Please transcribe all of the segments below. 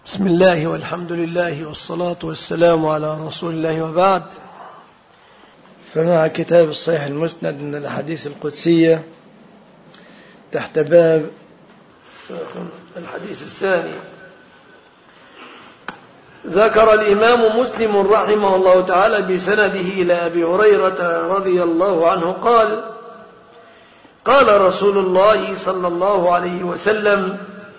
بسم الله والحمد لله والصلاة والسلام على رسول الله وبعد. فمع كتاب الصحيح المسند من الأحاديث القدسية تحت باب الحديث الثاني، ذكر الإمام مسلم رحمه الله تعالى بسنده إلى أبي هريرة رضي الله عنه قال: قال رسول الله صلى الله عليه وسلم: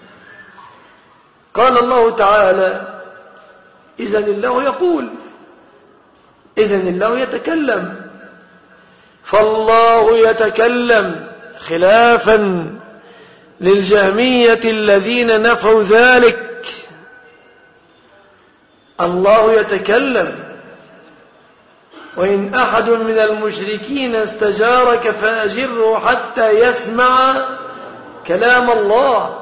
قال الله تعالى: إذن الله يقول، إذن الله يتكلم. فالله يتكلم خلافا للجهمية الذين نفوا ذلك. الله يتكلم، وإن أحد من المشركين استجارك فأجره حتى يسمع كلام الله،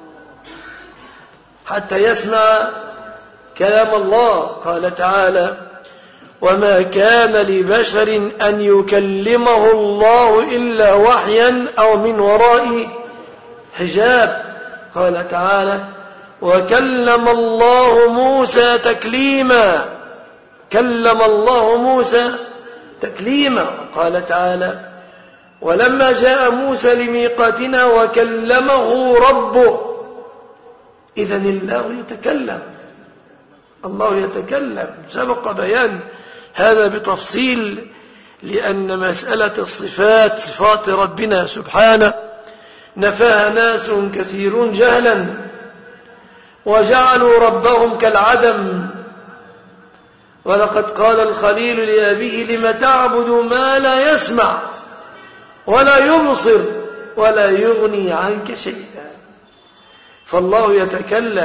حتى يسمع كلام الله. قال تعالى: وما كان لبشر أن يكلمه الله إلا وحيا أو من وراء حجاب. قال تعالى: وكلم الله موسى تكليما. كلم الله موسى تكليما. قال تعالى: ولما جاء موسى لميقاتنا وكلمه ربه. إذن الله يتكلم، الله يتكلم. سبق بيان هذا بتفصيل، لأن مسألة الصفات، صفات ربنا سبحانه، نفاها ناس كثيرون جهلا، وجعلوا ربهم كالعدم. ولقد قال الخليل لأبيه: لم تعبد ما لا يسمع ولا يبصر ولا يغني عنك شيئا. فالله يتكلم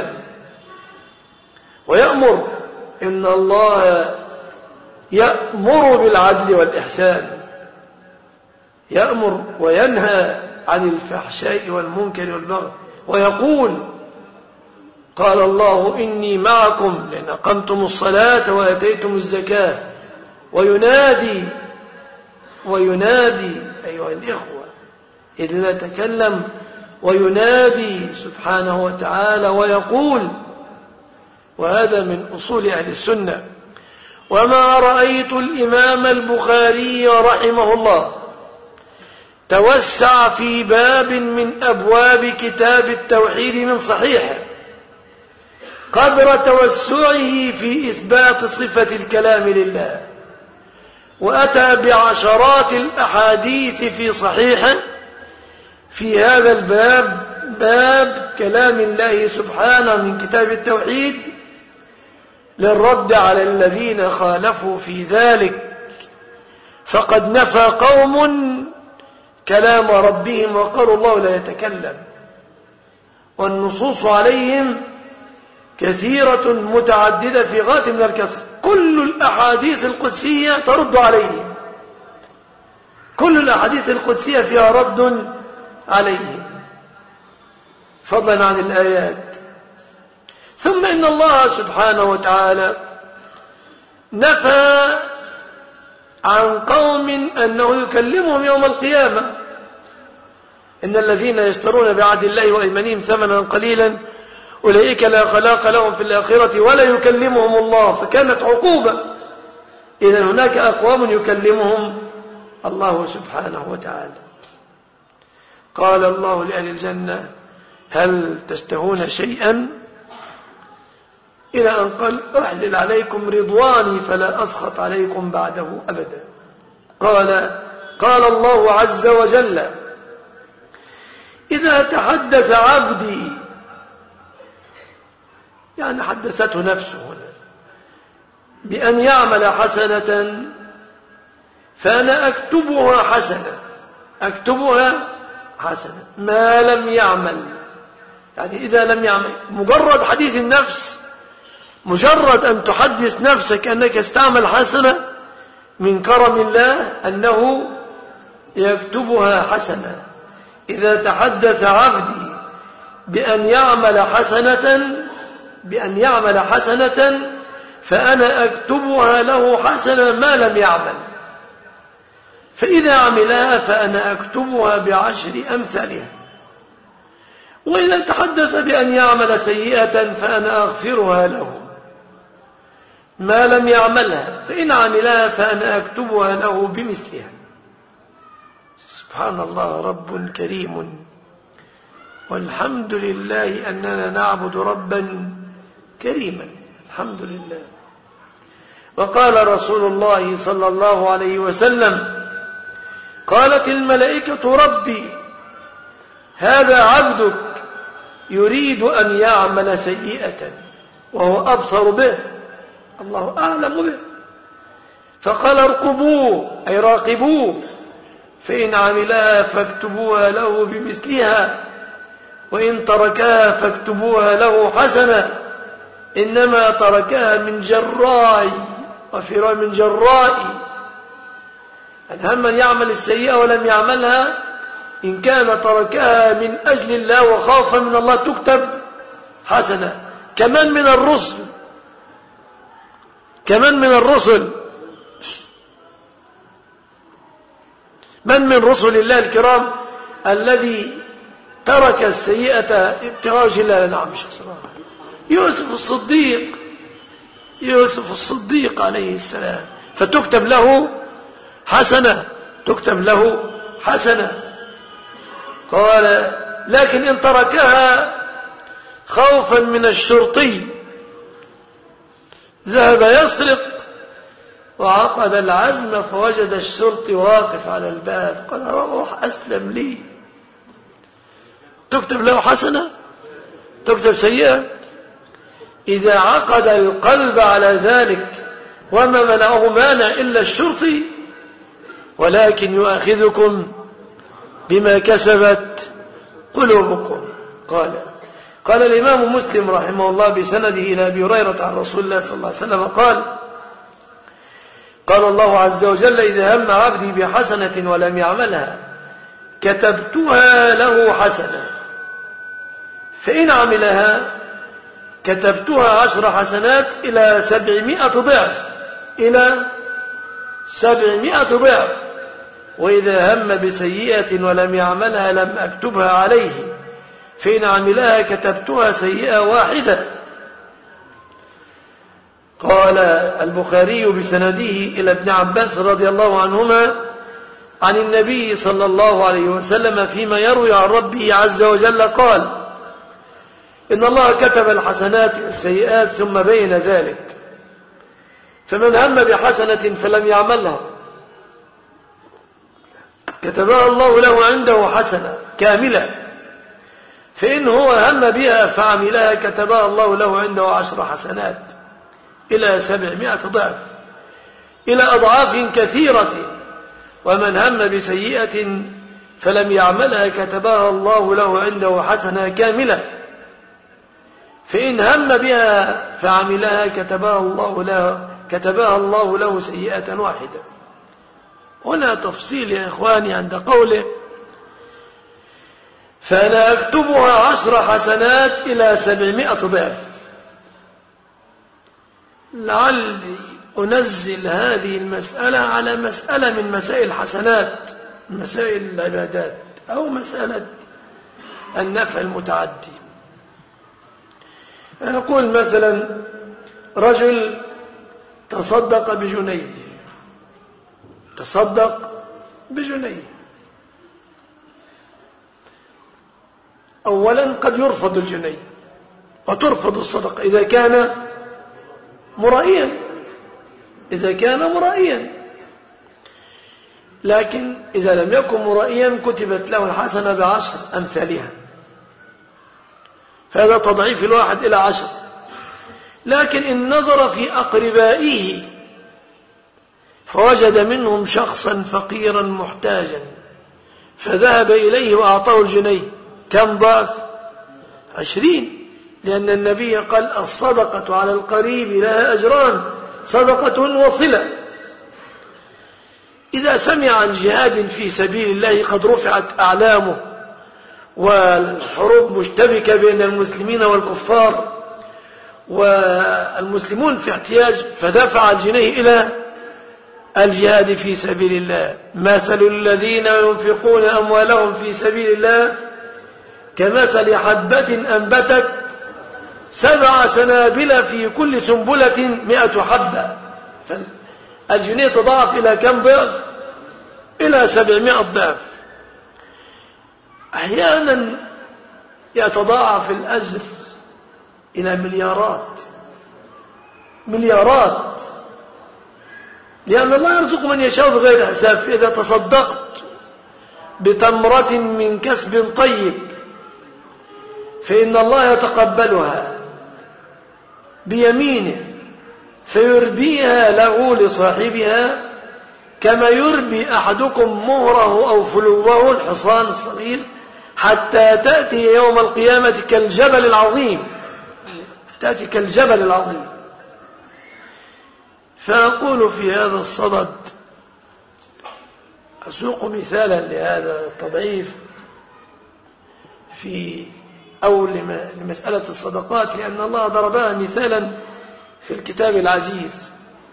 ويأمر. إن الله يأمر بالعدل والإحسان، يأمر وينهى عن الفحشاء والمنكر والبغي، ويقول: قال الله: إني معكم لئن أقمتم الصلاة وآتيتم الزكاة. وينادي أيها الإخوة، إذ نتكلم وينادي سبحانه وتعالى ويقول. وهذا من أصول أهل السنة. وما رأيت الإمام البخاري رحمه الله توسع في باب من أبواب كتاب التوحيد من صحيحه قدر توسعه في إثبات صفة الكلام لله، وأتى بعشرات الأحاديث في صحيحه في هذا الباب، باب كلام الله سبحانه من كتاب التوحيد، للرد على الذين خالفوا في ذلك. فقد نفى قوم كلام ربهم وقالوا الله لا يتكلم، والنصوص عليهم كثيرة متعددة في غاية من الكثرة. كل الأحاديث القدسية ترد عليهم، كل الأحاديث القدسية فيها رد عليهم، فضلا عن الآيات. ثم إن الله سبحانه وتعالى نفى عن قوم أنه يكلمهم يوم القيامة. إن الذين يشترون بعهد الله وأيمانهم ثمنا قليلا أولئك لا خلاق لهم في الآخرة ولا يكلمهم الله. فكانت عقوبة. إذن هناك أقوام يكلمهم الله سبحانه وتعالى. قال الله لأهل الجنة: هل تشتهون شيئا؟ إلى أن قال: أحلل عليكم رضواني فلا أسخط عليكم بعده أبدا. قال الله عز وجل: إذا تحدث عبدي، يعني حدثته نفسه هنا، بأن يعمل حسنة فأنا أكتبها حسنة، أكتبها حسنة ما لم يعمل. يعني إذا لم يعمل، مجرد حديث النفس، مجرد أن تحدث نفسك أنك استعمل حسنة، من كرم الله أنه يكتبها حسنة. إذا تحدث عبدي بأن يعمل حسنة فأنا أكتبها له حسنة ما لم يعمل. فإذا عملها فأنا أكتبها ب10 أمثالها. وإذا تحدث بأن يعمل سيئة فأنا أغفرها له ما لم يعملها، فإن عملها فأنا أكتبها له بمثلها. سبحان الله، رب كريم، والحمد لله أننا نعبد ربا كريما. الحمد لله. وقال رسول الله صلى الله عليه وسلم: قالت الملائكة: ربي هذا عبدك يريد أن يعمل سيئة وهو أبصر به، الله أعلم به، فقال: ارقبوه، أي راقبوه، فإن عملها فاكتبوها له بمثلها، وإن تركها فاكتبوها له حسنة، إنما تركها من جراء، وفي رواية من جرائي. أن هم من يعمل السيئة ولم يعملها، إن كان تركها من أجل الله وخاف من الله تكتب حسنة. كمان من الرسل من من رسل الله الكرام الذي ترك السيئة ابتغاء وجه الله؟ نعم، يوسف الصديق عليه السلام، فتكتب له حسنة. قال: لكن إن تركها خوفا من الشرطي ذهب يسرق وعقد العزم فوجد الشرطي واقف على الباب، قال: روح أسلم لي. تكتب له حسنة؟ تكتب سيئة؟ إذا عقد القلب على ذلك وما منعه مانع إلا الشرطي، ولكن يؤاخذكم بما كسبت قلوبكم. قال الإمام مسلم رحمه الله بسنده إلى أبي هريرة عن رسول الله صلى الله عليه وسلم قال الله عز وجل: إذا هم عبدي بحسنة ولم يعملها كتبتها له حسنة، فإن عملها كتبتها 10 حسنات إلى 700 ضعف، وإذا هم بسيئة ولم يعملها لم أكتبها عليه، فإن عملها كتبتها سيئة واحدة. قال البخاري بسنده إلى ابن عباس رضي الله عنهما عن النبي صلى الله عليه وسلم فيما يروي عن ربه عز وجل قال: إن الله كتب الحسنات والسيئات ثم بين ذلك، فمن هم بحسنة فلم يعملها كتبها الله له عنده حسنة كاملة، فإن هو هم بها فعملها كتبها الله له عنده 10 حسنات إلى 700 ضعف، إلى أضعاف كثيرة. ومن هم بسيئة فلم يعملها كتبها الله له عنده حسنة كاملة، فإن هم بها فعملها كتبها الله له سيئة واحدة. هنا تفصيل يا إخواني عند قوله: فأنا أكتبها 10 حسنات إلى 700 ضعف. لعلي أنزل هذه المسألة على مسألة من مسائل الحسنات، مسائل العبادات، أو مسألة النفع المتعدي. أقول مثلا: رجل تصدق بجنيه. أولا قد يرفض الجنيه وترفض الصدقة إذا كان مرائيا، لكن إذا لم يكن مرائيا كتبت له الحسنة ب10 أمثالها، فهذا تضعيف الواحد إلى 10. لكن إن نظر في أقربائه فوجد منهم شخصا فقيرا محتاجا فذهب إليه وأعطاه الجنيه، كم ضعف؟ 20. لأن النبي قال: الصدقة على القريب لها أجران، صدقة وصلة. إذا سمع عن جهاد في سبيل الله قد رفعت أعلامه والحروب مشتبكة بين المسلمين والكفار والمسلمون في احتياج، فدفع الجنيه إلى الجهاد في سبيل الله. مثل الذين ينفقون أموالهم في سبيل الله كمثل حبة أنبتت 7 سنابل في كل سنبلة 100 حبة. فالجنيه تضاعف إلى كم ضعف؟ إلى 700 ضعف. أحيانا يتضاعف الأجر إلى مليارات، لأن الله يرزق من يشاء بغير حساب. فإذا تصدقت بتمرة من كسب طيب فإن الله يتقبلها بيمينه فيربيها له لصاحبها كما يربي أحدكم مهره أو فلوه الحصان الصغير حتى تأتي يوم القيامة كالجبل العظيم، تأتي كالجبل العظيم. فأقول في هذا الصدد، أسوق مثالا لهذا التضعيف لمسألة الصدقات، لأن الله ضربها مثالا في الكتاب العزيز،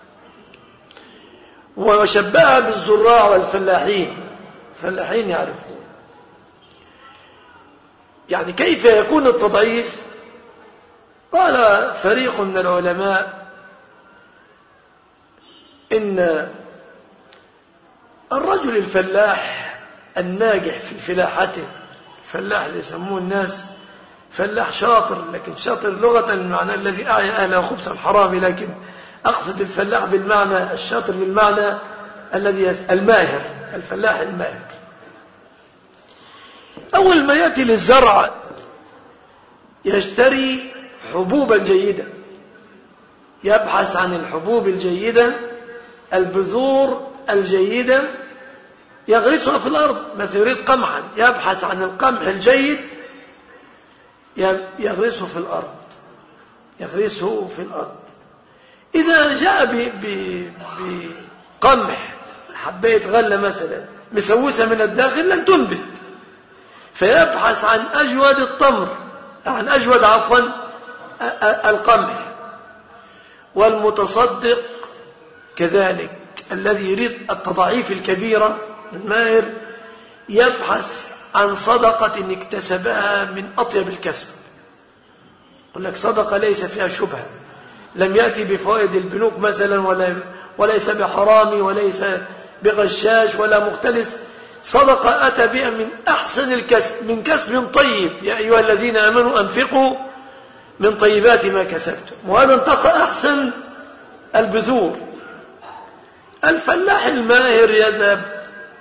وشبهها بالزراع والفلاحين. الفلاحين يعرفون يعني كيف يكون التضعيف. قال فريق من العلماء إن الرجل الفلاح الناجح في فلاحته، الفلاح اللي يسموه الناس فلاح شاطر، لكن شاطر لغة المعنى الذي أعي أهله خبز الحرام، لكن أقصد الفلاح بالمعنى الشاطر بالمعنى الذي الماهر، الفلاح الماهر. أول ما يأتي للزرع يشتري حبوبا جيدة، يبحث عن الحبوب الجيدة، البذور الجيدة، يغرسها في الأرض. مثلا يريد قمحا، يبحث عن القمح الجيد يغرسه في الأرض. إذا جاء بقمح حباية غلة مثلا مسوسة من الداخل لن تنبت، فيبحث عن أجود التمر، عن أجود القمح. والمتصدق كذلك الذي يريد التضاعيف الكبيرة الماهر يبحث عن صدقة اكتسبها من أطيب الكسب. يقول لك صدقة ليس فيها شبهة، لم يأتي بفوائد البنوك مثلا، وليس بحرامي وليس بغشاش ولا مختلس، صدقة أتى بها من أحسن الكسب، من كسب طيب. يا أيها الذين آمنوا أنفقوا من طيبات ما كسبتم. وهذا انتقى أحسن البذور. الفلاح الماهر يذهب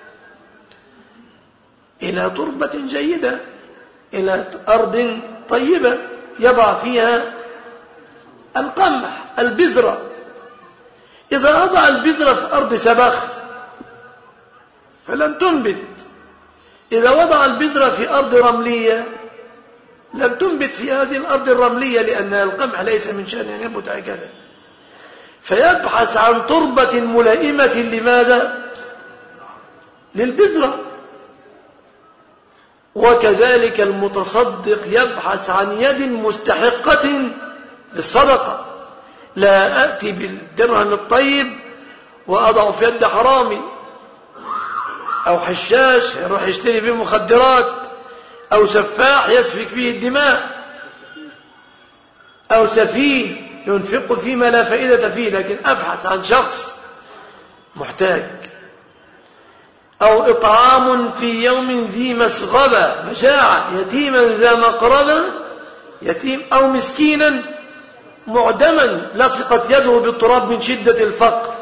إلى تربة جيدة، إلى أرض طيبة، يضع فيها القمح، البذرة. إذا وضع البذرة في أرض سبخ فلن تنبت، إذا وضع البذرة في أرض رملية لن تنبت في هذه الأرض الرملية، لأن القمح ليس من شأن أن ينبت هكذا. فيبحث عن تربة ملائمة لماذا؟ للبذرة. وكذلك المتصدق يبحث عن يد مستحقة للصدقة. لا أتي بالدرهم الطيب وأضع في يد حرامي أو حشاش يروح يشتري به مخدرات، أو سفاح يسفك به الدماء، أو سفيه ينفق فيما لا فائدة فيه، لكن أبحث عن شخص محتاج. أو إطعام في يوم ذي مسغبة، مجاعة، يتيما ذا مقربة، يتيم أو مسكينا معدما لصقت يده بالتراب من شدة الفقر.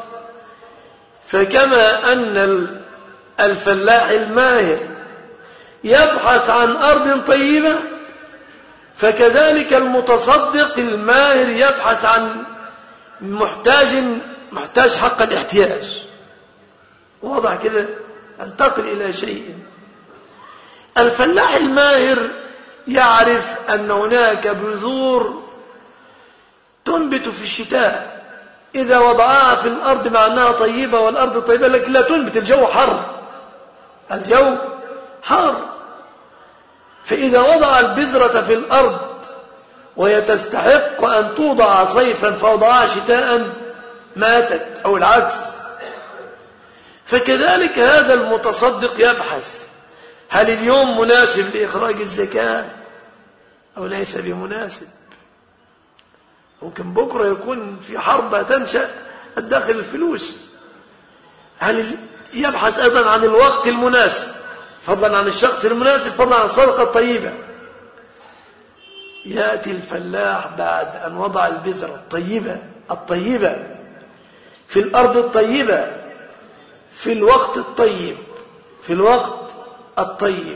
فكما أن الفلاح الماهر يبحث عن أرض طيبة، فكذلك المتصدق الماهر يبحث عن محتاج حق الاحتياج. واضح كده؟ انتقل إلى شيء. الفلاح الماهر يعرف أن هناك بذور تنبت في الشتاء، إذا وضعها في الأرض مع أنها طيبة والأرض طيبة لكن لا تنبت، الجو حر. فإذا وضع البذرة في الأرض وهي تستحق أن توضع صيفا فوضعها شتاء ماتت، أو العكس. فكذلك هذا المتصدق يبحث هل اليوم مناسب لإخراج الزكاة أو ليس بمناسب؟ ممكن بكرة يكون في حرب تنشأ الداخل الفلوس. هل يبحث أيضا عن الوقت المناسب، فضلا عن الشخص المناسب، فضلا عن الصدقة الطيبة. يأتي الفلاح بعد أن وضع البذرة الطيبة في الأرض الطيبة في الوقت الطيب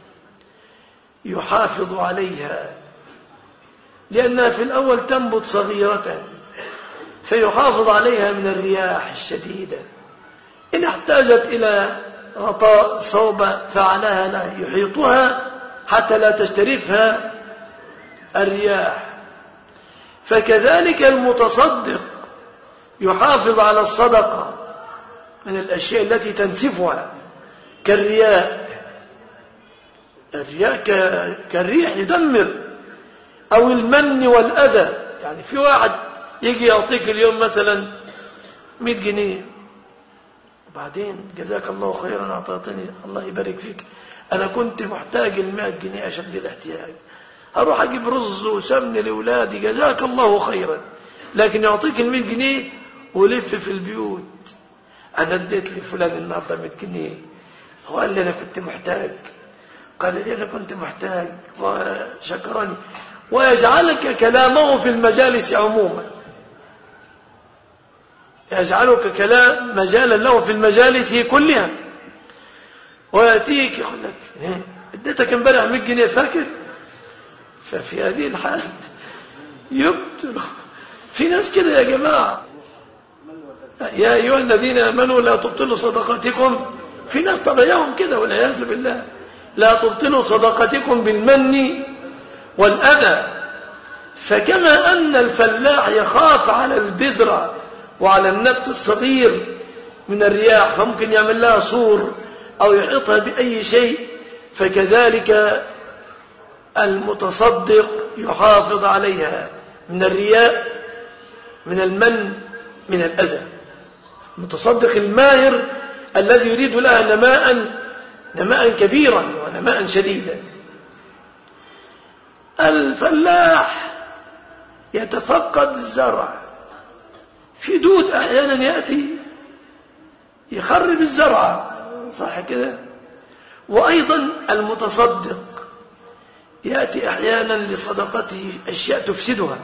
يحافظ عليها، لأنها في الأول تنبت صغيرة، فيحافظ عليها من الرياح الشديدة. إن احتاجت إلى غطاء صوبة فعلها لا يحيطها حتى لا تجترفها الرياح. فكذلك المتصدق يحافظ على الصدقة من الأشياء التي تنسفها كالرياء. الرياء كالريح يدمر، أو المن والأذى. يعني في واحد يجي يعطيك اليوم مثلا 100 جنيه، وبعدين جزاك الله خيرا أعطيتني، الله يبارك فيك، أنا كنت محتاج 100 جنيه أشد الاحتياج، هروح أجيب رز وسمن لأولادي، جزاك الله خيرا. لكن يعطيك 100 جنيه ولف في البيوت، أنا اديت لفلان النهارده 100 جنيه، هو قال لي أنا كنت محتاج، قال لي أنا كنت محتاج وشكرني، ويجعلك كلامه في المجالس عموما، يجعلك كلام مجالا له في المجالس كلها. ويأتيك يقول لك اديتك امبارح 100 جنيه فاكر؟ ففي هذه الحال يبطل. في ناس كده يا جماعة، يا أيها الذين آمنوا لا تبطلوا صدقاتكم. في ناس طبيعهم كده والعياذ بالله، لا تبطلوا صدقاتكم بالمن والأذى. فكما أن الفلاح يخاف على البذرة وعلى النبت الصغير من الرياح، فممكن يعمل لها سور أو يحيطها بأي شيء، فكذلك المتصدق يحافظ عليها من الرياء، من المن، من الأذى. المتصدق الماهر الذي يريد لها نماء كبيرا ونماء شديدا. الفلاح يتفقد الزرع، في دود أحيانا يأتي يخرب الزرع، صح كده؟ وأيضا المتصدق يأتي أحيانا لصدقته أشياء تفسدها،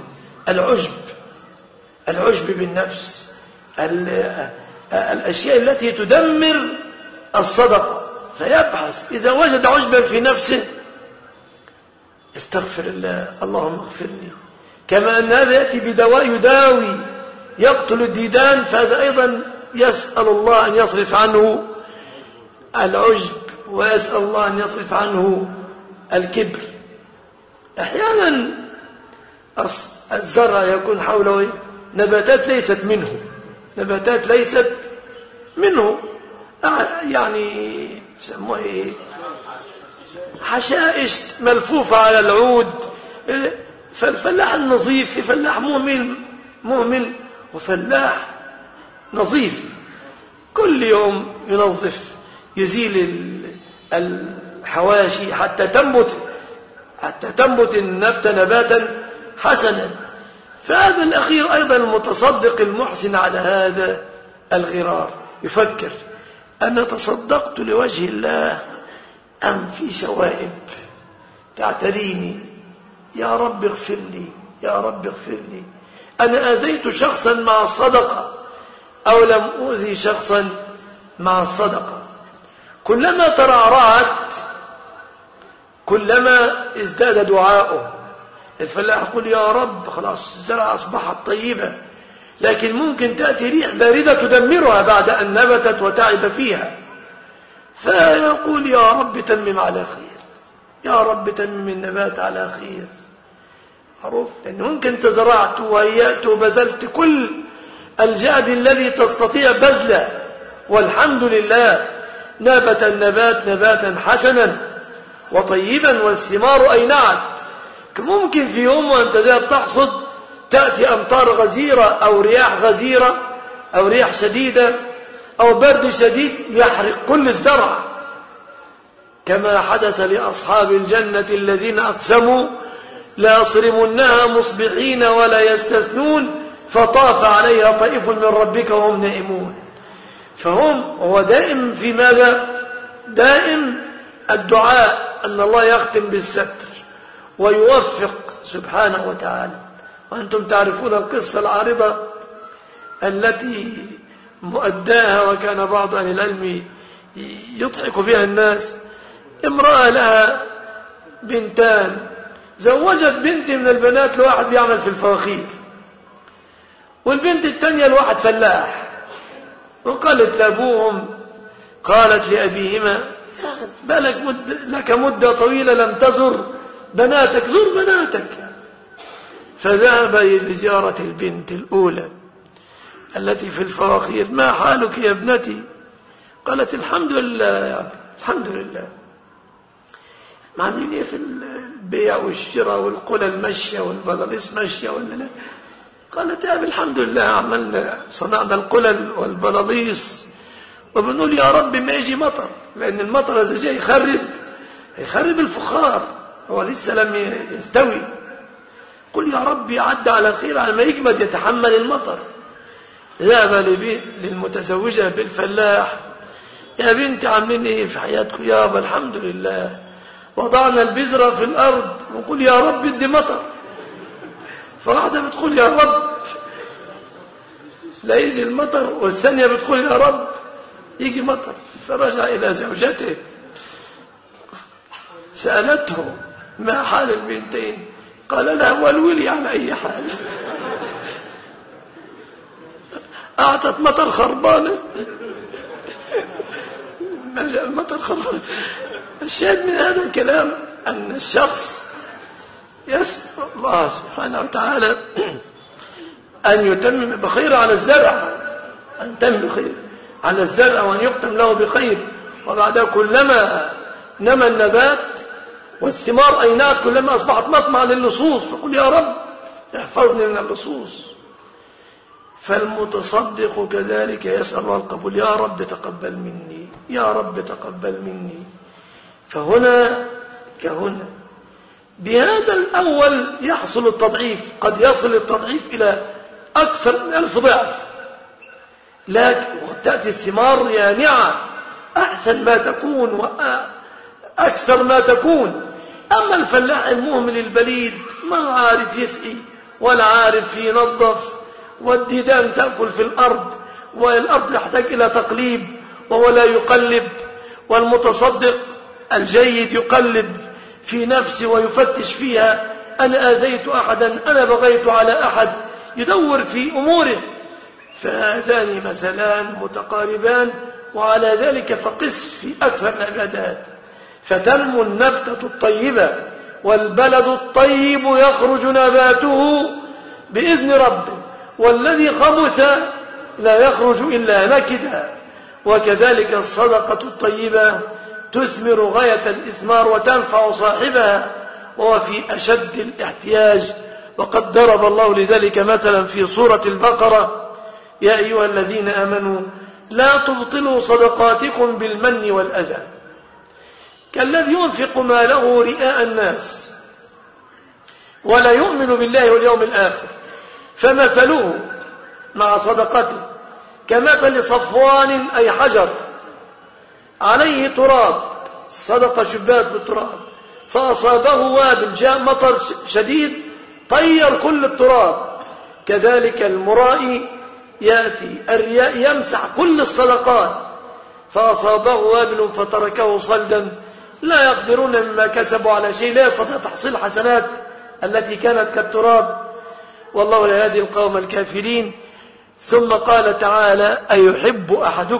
العجب بالنفس، الأشياء التي تدمر الصدقة. فيبحث إذا وجد عجبا في نفسه استغفر الله، اللهم اغفر لي. كما أن هذا يأتي بدواء يداوي يقتل الديدان، فهذا أيضا يسأل الله أن يصرف عنه العجب، ويسأل الله أن يصرف عنه الكبر. أحيانا الزرع يكون حوله نباتات ليست منه، يعني يسموها حشائش ملفوفة على العود. فالفلاح النظيف في فلاح مهمل وفلاح نظيف، كل يوم ينظف، يزيل الحواشي حتى تنبت النبت نباتا حسنا. فهذا الأخير أيضا المتصدق المحسن على هذا الغرار يفكر: أنا تصدقت لوجه الله أم في شوائب تعتريني؟ يا رب اغفر لي، يا رب اغفر لي. أنا آذيت شخصا مع الصدقة أو لم أؤذي شخصا مع الصدقة؟ كلما ترعرعت كلما ازداد دعاؤه. الفلاح يقول يا رب خلاص الزرع أصبحت طيبة، لكن ممكن تأتي ريح باردة تدمرها بعد أن نبتت وتعب فيها، فيقول يا رب تمم على خير، يا رب تمم النبات على خير. معروف، لأن ممكن تزرعت وهيأت وبذلت كل الجهد الذي تستطيع بذله، والحمد لله نبت النبات نباتا حسنا وطيبا والثمار أينعت. ممكن في يوم وأنت ذهب تحصد تأتي أمطار غزيرة أو رياح غزيرة أو رياح شديدة أو برد شديد يحرق كل الزرع. كما حدث لأصحاب الجنة الذين أقسموا لا يصرمنها مصبحين ولا يستثنون فطاف عليها طائف من ربك وهم نائمون. هو دائم في ماذا؟ دائم الدعاء أن الله يختم بالستر ويوفق سبحانه وتعالى. وأنتم تعرفون القصة العارضة التي مؤداها وكان بعض أهل العلم يضحك بها الناس. امرأة لها بنتان، زوجت بنت من البنات لواحد بيعمل في الفواخير، والبنت الثانية لواحد فلاح. وقالت لأبوهم، قالت لأبيهما لك مدة طويلة لم تزر بناتك، زر بناتك. فذهب لزيارة البنت الأولى التي في الفواخير. ما حالك يا ابنتي؟ قالت الحمد لله يا أبي، الحمد لله. ما عاملين ايه في البيع والشراء والقلى المشية والبلاليص ماشية ولا لا؟ قالت يا أبي الحمد لله، عملنا صنعنا القلل والبلاليص وبنقول يا رب ما يجي مطر، لأن المطر إذا جاي يخرب الفخار، هو لسه لم يستوي. قل يا رب يعد على خير، على ما يجمد يتحمل المطر. ذهب للمتزوجة بالفلاح، يا بنتي عاملين ايه في حياتكم؟ يابا الحمد لله، وضعنا البذرة في الأرض ونقول يا رب ادي مطر. فواحدة بتقول يا رب لا يجي المطر، والثانية بتقول يا رب يجي مطر. فرجع إلى زوجته سألته ما حال البنتين؟ قال لها والولي على أي حال. أعطت مطر خربانة، ما جاء المطر خربانة. الشاهد من هذا الكلام أن الشخص يسأل الله سبحانه وتعالى أن يتمم بخير على الزرع، أن يتمم بخير على الزرع وأن يختم له بخير. وبعدها كلما نمى النبات والثمار أينات، كلما أصبحت مطمع للصوص، فقل يا رب احفظني من اللصوص. فالمتصدق كذلك يسأل الله القبول، يا رب تقبل مني، يا رب تقبل مني. فهنا كهنا بهذا الأول يحصل التضعيف، قد يصل التضعيف إلى أكثر من 1000 ضعف، لكن تأتي الثمار يانعة أحسن ما تكون وأكثر ما تكون. أما الفلاح المهمل البليد ما عارف يسقي ولا عارف ينظف، والديدان تأكل في الأرض، والأرض تحتاج إلى تقليب وهو لا يقلب. والمتصدق الجيد يقلب في نفسه ويفتش فيها، أنا آذيت أحدا، أنا بغيت على أحد، يدور في أموره. فهذان مثلان متقاربان، وعلى ذلك فقس في أكثر العبادات. فتنمو النبتة الطيبة والبلد الطيب يخرج نباته بإذن ربه، والذي خبث لا يخرج إلا نكدا. وكذلك الصدقة الطيبة تثمر غاية الإثمار وتنفع صاحبها وهو في أشد الاحتياج. وقد ضرب الله لذلك مثلا في سورة البقرة: يا أيها الذين آمنوا لا تبطلوا صدقاتكم بالمن والأذى كالذي ينفق ماله رئاء الناس ولا يؤمن بالله واليوم الآخر، فمثله مع صدقته كمثل صفوان أي حجر عليه تراب، صدق شبات بالتراب، فأصابه وابل، جاء مطر شديد طير كل التراب. كذلك المرائي يأتي الرياء يمسح كل الصدقات، فأصابه وابل فتركه صلدا، لا يقدرون مما كسبوا على شيء، لا يستطيع تحصيل حسنات التي كانت كالتراب. والله لا يهدي القوم الكافرين. ثم قال تعالى: أيحب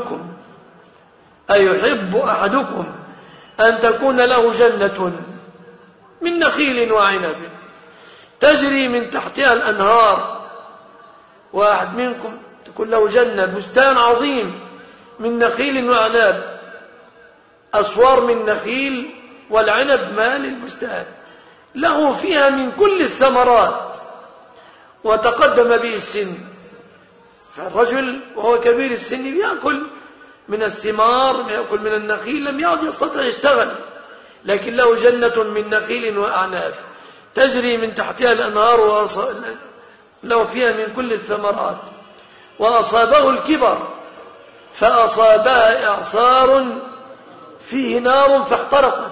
أحدكم أن تكون له جنة من نخيل وعنب تجري من تحتها الأنهار. واحد منكم تكون له جنة، بستان عظيم من نخيل وعنب، أسوار من نخيل والعنب مال البستان، له فيها من كل الثمرات، وتقدم به السن، فالرجل وهو كبير السن يأكل من الثمار، يأكل من النخيل، لم يعد يستطيع يشتغل، لكن له جنة من نخيل وأعناب تجري من تحتها الأنهار له فيها من كل الثمرات، وأصابه الكبر فأصابها إعصار فيه نار فاحترقت،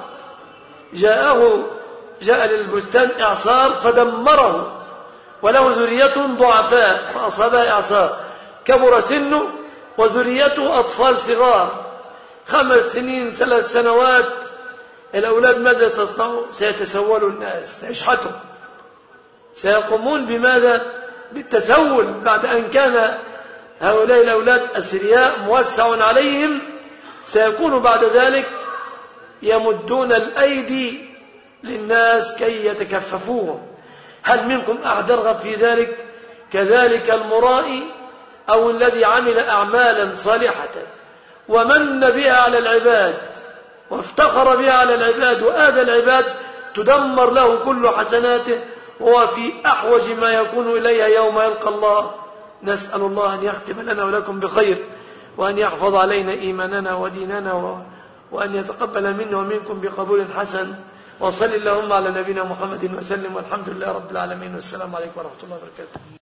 جاء للبستان إعصار فدمره، وله ذرية ضعفاء فأصابها إعصار، كبر سنه وذريته أطفال صغار 5 سنين 3 سنوات، الأولاد ماذا سيصنعوا؟ سيتسولوا الناس، سيشحتوا، سيقومون بماذا؟ بالتسول، بعد أن كان هؤلاء الأولاد أثرياء موسع عليهم، سيكون بعد ذلك يمدون الأيدي للناس كي يتكففوهم. هل منكم أحد يرغب في ذلك؟ كذلك المرائي أو الذي عمل أعمالا صالحة ومن بها على العباد وافتخر بها على العباد وآذى العباد، تدمر له كل حسناته وهو في أحوج ما يكون إليها يوم يلقى الله. نسأل الله أن يختم لنا ولكم بخير، وأن يحفظ علينا إيماننا وديننا، وأن يتقبل منا ومنكم بقبول حسن. وصل اللهم على نبينا محمد وسلم، والحمد لله رب العالمين، والسلام عليكم ورحمة الله وبركاته.